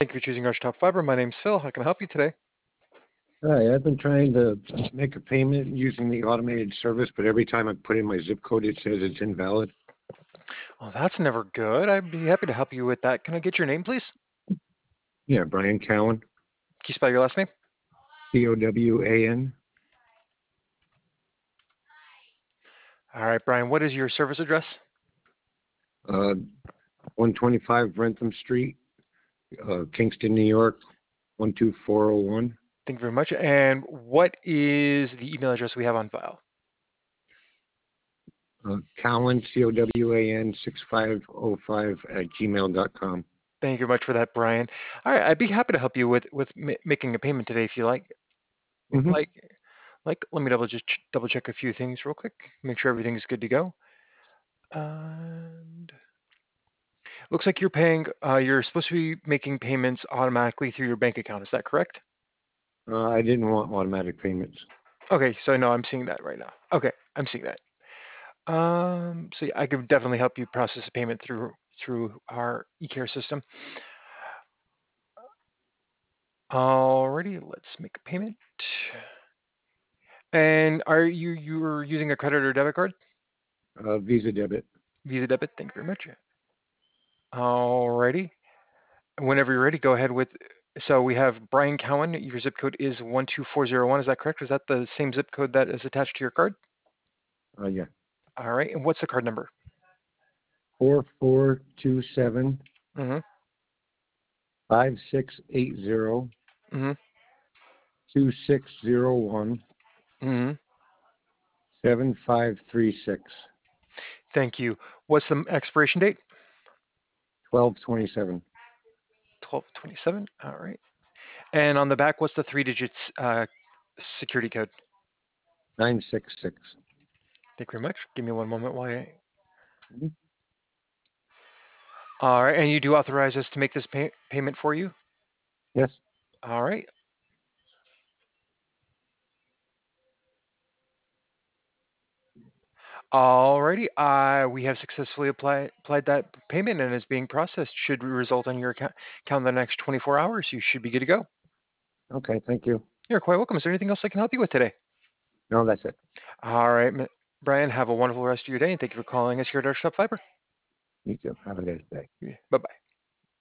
Thank you for choosing Arch Top Fiber. My name's Phil. How can I help you today? Hi, I've been trying to make a payment using the automated service, but every time I put in my zip code, it says it's invalid. Well, that's never good. I'd be happy to help you with that. Can I get your name, please? Yeah, Brian Cowan, Can you spell your last name? Cowan. All right, Brian, what is your service address? 125 Rentham Street, Kingston, New York, 12401. Thank you very much. And what is the email address we have on file? Cowan, Cowan 6505 @gmail.com. Thank you very much for that, Brian. All right, I'd be happy to help you with making a payment today if you like. Mm-hmm. Like, let me double check a few things real quick. Make sure everything's good to go. And looks like you're paying. You're supposed to be making payments automatically through your bank account. Is that correct? I didn't want automatic payments. Okay, so no, I'm seeing that right now. Okay, I'm seeing that. So yeah, I could definitely help you process a payment through our eCare system. Alrighty, let's make a payment. And are you're using a credit or debit card? Visa debit. Visa debit. Thank you very much. Alrighty. Whenever you're ready, go ahead with. So we have Brian Cowan. Your zip code is 12401. Is that correct? Is that the same zip code that is attached to your card? Yeah. All right. And what's the card number? 4427 Mm-hmm. 5680 Mm-hmm. 2601 Mm-hmm. 7536. Thank you. What's the expiration date? 1227. 12/27. All right. And on the back, what's the 3 digits security code? 966. Thank you very much. Give me one moment while I. Mhm. All right. And you do authorize us to make this payment for you? Yes. All right. Alrighty. We have successfully applied that payment and it's being processed. Should result on your account in the next 24 hours. You should be good to go. Okay. Thank you. You're quite welcome. Is there anything else I can help you with today? No, that's it. All right, Brian. Have a wonderful rest of your day, and thank you for calling us here at Arch Top Fiber. You too. Have a good day. Bye bye.